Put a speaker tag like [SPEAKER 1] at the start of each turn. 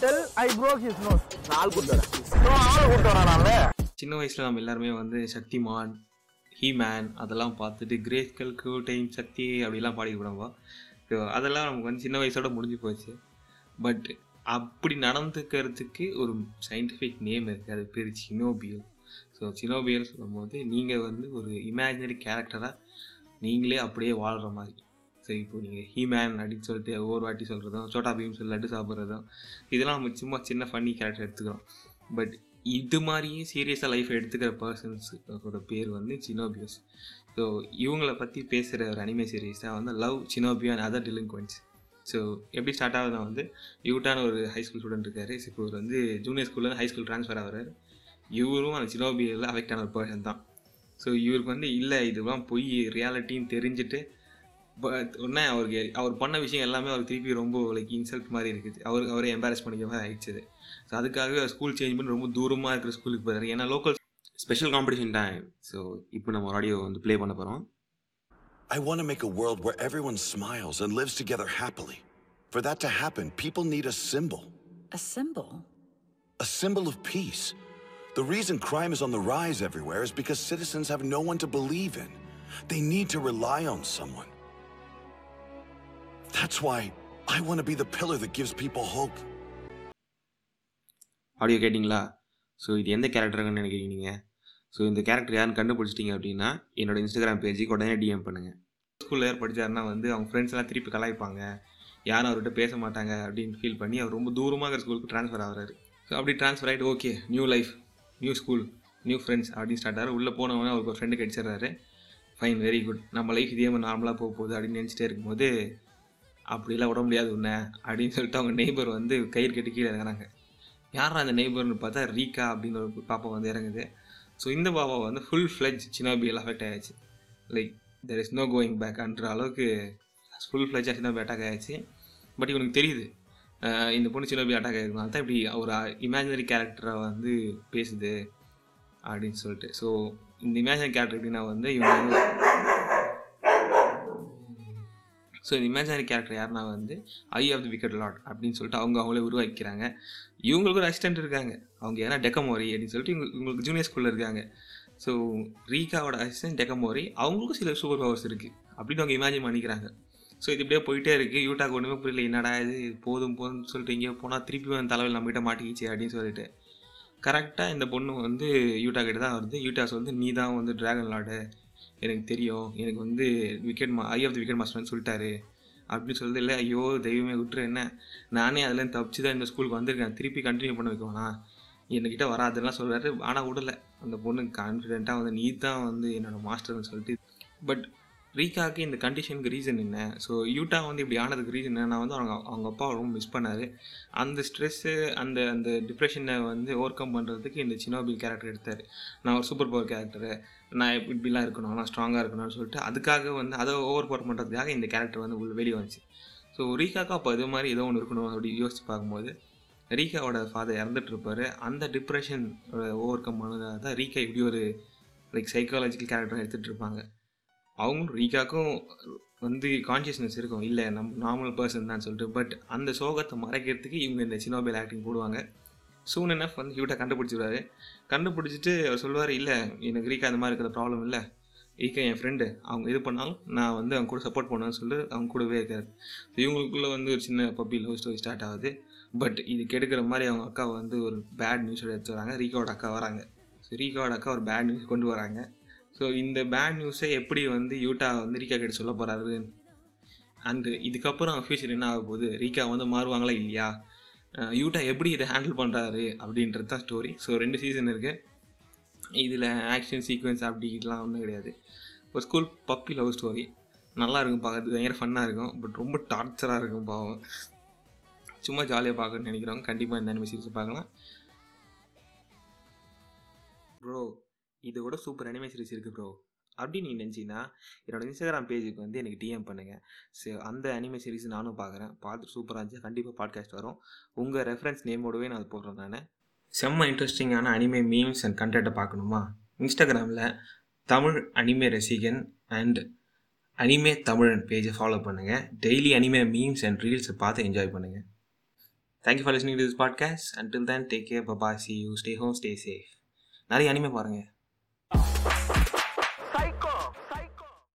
[SPEAKER 1] tell I broke his nose.
[SPEAKER 2] சின்ன வயசில் நம்ம எல்லாருமே வந்து சக்திமான், ஹீமேன் அதெல்லாம் பார்த்துட்டு கிரேஸ்கல் டைம் சக்தி அப்படிலாம் பாடிக்கூடாம்பா. ஸோ அதெல்லாம் நமக்கு வந்து சின்ன வயசோட முடிஞ்சு போச்சு. பட் அப்படி நடந்துக்கிறதுக்கு ஒரு சயின்டிஃபிக் நேம் இருக்குது, அது பேர் சினோபியல். ஸோ சினோபியல் சொல்லும்போது நீங்கள் வந்து ஒரு இமேஜினரி கேரக்டராக நீங்களே அப்படியே வாழ்கிற மாதிரி. ஸோ இப்போ நீங்கள் ஹீமேன் அப்படின்னு சொல்லிட்டு ஒவ்வொரு வாட்டி சொல்கிறதும், சோட்டா பீம் சொல்லி லட்டு சாப்பிட்றதும், இதெல்லாம் நம்ம சும்மா சின்ன ஃபன்னி கேரக்டர் எடுத்துக்கிறோம். பட் இது மாதிரியே சீரியஸாக லைஃப்பை எடுத்துக்கிற பர்சன்ஸோட பேர் வந்து சினோபியஸ். ஸோ இவங்களை பற்றி பேசுகிற ஒரு அனிமே சீரீஸ் தான் வந்து love Chunibyo and other delinquents. So எப்படி ஸ்டார்ட் ஆகுதுன்னா வந்து யூட்டான ஒரு ஹை ஸ்கூல் ஸ்டூடெண்ட் இருக்கார். இப்போ இவர் வந்து ஜூனியர் ஸ்கூல்லேருந்து ஹை ஸ்கூல் ட்ரான்ஸ்ஃபர் ஆகிறார். இவரும் அந்த சினோபியில் அஃபெக்ட் ஆன ஒரு பர்சன் தான். ஸோ இவருக்கு வந்து இல்லை இதுதான் பொய் ரியாலிட்டின்னு தெரிஞ்சுட்டு பட் உடனே அவர் பண்ண விஷயம் எல்லாமே அவருக்கு திருப்பி ரொம்ப லைக் இன்சல்ட் மாதிரி இருக்குது. அவரே எம்பாரஸ் பண்ணிக்க மாதிரி ஆயிடுச்சு. ஸோ அதுக்காகவே ஸ்கூல் சேஞ்ச் பண்ணி ரொம்ப தூரமாக இருக்கிற ஸ்கூலுக்கு போகிறாரு. ஏன்னா local special competition time. So இப்போ நம்ம ஒரு ஆடியோ வந்து ப்ளே பண்ண போகிறோம்.
[SPEAKER 3] I want to make a world where everyone smiles and lives together happily. For that to happen, people need a symbol.
[SPEAKER 4] A symbol?
[SPEAKER 3] A symbol of peace. The reason crime is on the rise everywhere is because citizens have no one to believe in. They need to rely on someone. That's why I want to be the pillar that gives people hope.
[SPEAKER 2] Audio கேட்டிங்களா? So இது எந்த கேரக்டருங்கன்னு நினைக்கிறீங்க நீங்கள்? So இந்த character யாருன்னு கண்டுபிடிச்சிட்டிங்க அப்படின்னா என்னோட Instagram பேஜுக்கு உடனே டிஎம் பண்ணுங்கள். ஸ்கூலில் யார் படித்தாருன்னா வந்து அவங்க ஃப்ரெண்ட்ஸ் எல்லாம் திருப்பி கலாய்ப்பாங்க, யாரும் அவர்கிட்ட பேச மாட்டாங்க அப்படின்னு ஃபீல் பண்ணி அவர் ரொம்ப தூரமாக இருக்கிற ஸ்கூலுக்கு ட்ரான்ஸ்ஃபர் ஆகிறாரு. ஸோ அப்படி ட்ரான்ஸ்ஃபர் ஆகிட்டு okay new life, new school, new friends அப்படின்னு ஸ்டார்ட் ஆகிறார். உள்ளே போனவொடனே அவருக்கு ஒரு ஃப்ரெண்டு கிடச்சிட்றாரு. ஃபைன், வெரி குட், நம்ம லைஃப் இதே மாதிரி நார்மலாக போக போகுது அப்படின்னு நினச்சிட்டே இருக்கும்போது அப்படிலாம் விட முடியாது உன்னை அப்படின்னு சொல்லிட்டு அவங்க நெய்பர் வந்து கயிறு கட்டி கீழே இறங்குறாங்க. யாரா அந்த நெய்பர்னு பார்த்தா ரீகா அப்படின்னு ஒரு பாப்பா வந்து இறங்குது. ஸோ இந்த பாப்பா வந்து ஃபுல் ஃப்ளெஜ் சினோபியல் அஃபெக்ட் ஆகிடுச்சு. Like there is no going பேக்ன்ற அளவுக்கு ஃபுல் ஃப்ளெஜாக சினோபி அட்டாக் ஆகிடுச்சு. பட் இவனுக்கு தெரியுது இந்த பொண்ணு சினோபி அட்டாக் ஆகிருக்கனால தான் இப்படி ஒரு இமேஜினரி கேரக்டரை வந்து பேசுது அப்படின்னு சொல்லிட்டு. ஸோ இந்த இமேஜினரி கேரக்டர் எப்படின்னா வந்து இவங்க ஸோ இந்த இமேஜினரி கேரக்டர் யாருன்னா வந்து eye of the wicked lord அப்படின்னு சொல்லிட்டு அவங்களே உருவாக்கிக்கிறாங்க. இவங்களுக்கு ஒரு அசிஸ்டன்ட் இருக்காங்க, அவங்க ஏன்னா டெக்கமோரி அப்படின்னு சொல்லிட்டு இவங்களுக்கு ஜூனியர் ஸ்கூலில் இருக்காங்க. ஸோ ரீகாவோட அசிஸ்டன்ட் டெக்கமோரி, அவங்களுக்கும் சில சூப்பர் பவர்ஸ் இருக்குது அப்படின்னு அவங்க இமேஜின் பண்ணிக்கிறாங்க. ஸோ இது இப்படியே போயிட்டே இருக்குது. யூட்டாக்கு ஒன்றுமே புரியல, என்னடா இது போதும்னு சொல்லிட்டு இங்கேயோ போனால் திருப்பி வந்து தலைவில் நம்மகிட்ட மாட்டிக்கிச்சு அப்படின்னு சொல்லிட்டு கரெக்டாக இந்த பொண்ணு வந்து யூட்டா கிட்ட தான் வருது. யூட்டாஸ் வந்து நீ தான் வந்து ட்ராகன் லார்டு, எனக்கு தெரியும், எனக்கு வந்து ஐ ஆஃப் தி விக்கெட் மாஸ்டர்னு சொல்லிட்டாரு அப்படின்னு சொல்லுது. இல்லை ஐயோ தெய்வமே விட்டுரு, என்ன நானே அதுலேருந்து தப்பிச்சு தான் இந்த ஸ்கூலுக்கு வந்திருக்கேன், திருப்பி கண்டினியூ பண்ண வைக்கோண்ணா, என்கிட்ட வராதுலாம் சொல்கிறாரு. ஆனால் விடலை, அந்த பொண்ணு கான்ஃபிடென்ட்டாக வந்து நீ தான் வந்து என்னோடய மாஸ்டர்னு சொல்லிட்டு. பட் ரீகாக்கு இந்த கண்டிஷனுக்கு ரீசன் என்ன? ஸோ யூட்டா வந்து இப்படி ஆனதுக்கு ரீசன் என்ன? வந்து அவங்க அப்பாவை ரொம்ப மிஸ் பண்ணார். அந்த ஸ்ட்ரெஸ்ஸு அந்த டிப்ரெஷனை வந்து ஓவர் கம் பண்ணுறதுக்கு இந்த சினோபில் கேரக்டர் எடுத்தார். நான் ஒரு சூப்பர் பவர் கேரக்டரு, நான் இப்படிலாம் இருக்கணும், நான் ஸ்ட்ராங்காக இருக்கணும்னு சொல்லிட்டு அதுக்காக வந்து அதை ஓவர் பவர் பண்ணுறதுக்காக இந்த கேரக்டர் வந்து வெளியே வந்துச்சு. ஸோ ரீகாக்கு அப்போ அது மாதிரி ஏதோ ஒன்று இருக்கணும் அப்படி யோசிச்சு பார்க்கும்போது ரீகாவோட ஃபாதர் இறந்துட்டுருப்பார். அந்த டிப்ரெஷன் ஓவர் கம் பண்ணதாக தான் ரீகா இப்படி ஒரு லைக் சைக்காலஜிக்கல் கேரக்டர் எடுத்துகிட்டு இருப்பாங்க. அவங்களும் ரீகாக்கும் வந்து கான்ஷியஸ்னஸ் இருக்கும், இல்லை நம்ம நார்மல் பர்சன் தான் சொல்லிட்டு. பட் அந்த சோகத்தை மறைக்கிறதுக்கு இவங்க இந்த சினோபியல் ஆக்டிங் போடுவாங்க. சூன் என்ஃப் வந்து யூட்டா கண்டுபிடிச்சிடுவாரு. கண்டுபிடிச்சிட்டு அவர் சொல்லுவார், இல்லை எனக்கு ரீகா அந்த மாதிரி இருக்கிற ப்ராப்ளம் இல்லை, ரீகா என் ஃப்ரெண்டு, அவங்க இது பண்ணாலும் நான் வந்து அவங்க கூட சப்போர்ட் பண்ணுவேன்னு சொல்லிட்டு அவங்க கூடவே இருக்காரு. இவங்களுக்குள்ளே வந்து ஒரு சின்ன பப்பி லவ் ஸ்டோரி ஸ்டார்ட் ஆகுது. பட் இது கெடுக்கிற மாதிரி அவங்க அக்காவை வந்து ஒரு பேட் நியூஸோட எடுத்து வராங்க. ரீகாவோட அக்கா வராங்க. ஸோ ரீகாவோட அக்கா ஒரு பேட் நியூஸ் கொண்டு வராங்க. ஸோ இந்த பேட் நியூஸை எப்படி வந்து யூட்டா வந்து ரீகா கிட்ட சொல்ல போகிறாரு, அண்டு இதுக்கப்புறம் ஃபியூச்சர் என்ன ஆக போகுது, ரீகா வந்து மாறுவாங்களா இல்லையா, யூட்டா எப்படி இதை ஹேண்டில் பண்ணுறாரு அப்படின்றது தான் ஸ்டோரி. ஸோ 2 சீசன் இருக்குது. இதில் ஆக்ஷன் சீக்வன்ஸ் அப்படிலாம் ஒன்றும் கிடையாது. ஒரு ஸ்கூல் பப்பி லவ் ஸ்டோரி, நல்லா இருக்கும் பார்க்கறது, பயங்கர ஃபன்னாக இருக்கும். பட் ரொம்ப டார்ச்சராக இருக்கும் பாவம். சும்மா ஜாலியாக பார்க்கணும்னு நினைக்கிறவங்க கண்டிப்பாக இந்த அனிமே சீரிஸ் பார்க்கலாம். ப்ரோ இதோட சூப்பர் அனிமே சீரிஸ் இருக்குது ப்ரோ அப்படின்னு நீங்கள் நினச்சிங்கன்னா என்னோடய இன்ஸ்டாகிராம் பேஜுக்கு வந்து எனக்கு டிஎம் பண்ணுங்கள். ஸோ அந்த அனிமே சீரிஸ் நானும் பார்க்குறேன், பார்த்துட்டு சூப்பராக இருந்துச்சு, கண்டிப்பாக பாட்காஸ்ட் வரும். உங்கள் ரெஃபரன்ஸ் நேமோடவே நான் அது போடுறேன். நான் செம்ம இன்ட்ரெஸ்டிங்கான அனிமே மீம்ஸ் அண்ட் கண்டென்ட்டை பார்க்கணுமா, இன்ஸ்டாகிராமில் தமிழ் அனிமே ரசிகன் அண்ட் அனிமே தமிழன் பேஜை ஃபாலோ பண்ணுங்கள். டெய்லி அனிமே மீம்ஸ் அண்ட் ரீல்ஸை பார்த்து என்ஜாய் பண்ணுங்கள். Thank you for listening to this podcast. Until then take care, bye bye, see you, stay home, stay safe. நிறைய அனிமே பாருங்கள்.